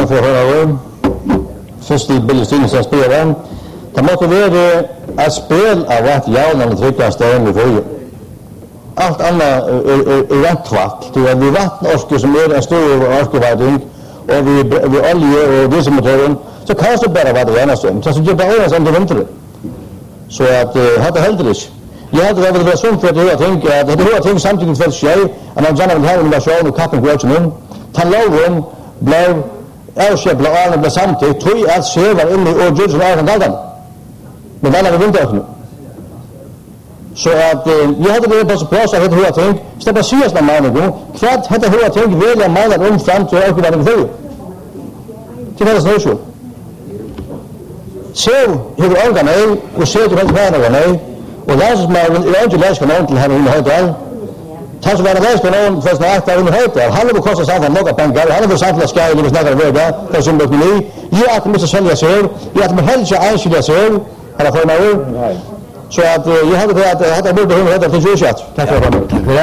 man får höra först i Billestinen som spelar. Det måste vara ett spel av att jävlarna trycker ställen i förhåll. Allt annat är rättvatt. Det är vi vattenorsker som är en stor orskevärdning och vi olje och dieselmotoren så kan det bara vara det ena stund. Så det är bara ena som det väntar. Så att det heldur inte. Jag hade det varit sunt för att jag tänker att det har tänkt samtidigt för sig att man gärna vill ha en version och kappen går in. Tanloven blev avskeppla och blev samtidigt tror att server inne och gjorde så här dagen. Men då var det inte öppna. Så att jag hade det på så plats att hur jag tänkt. Så bara syns när man går. Kvart hade hur jag tänkt välja mannen fram till och vad det var. Det var så så. Så hur organ och så det var nej. Och läsesmannen är inte läskanal till han under höjden. Tas vara läskanal för snart under höjden. Han har kostat samman några pengar. Han har sagt att ska det snart vara det som det blir. Jag att måste sälja sig. Jag att helst ansluta sig. Alla får man. Så att jag hade det att jag hade borde ha det till 20. Tack för det.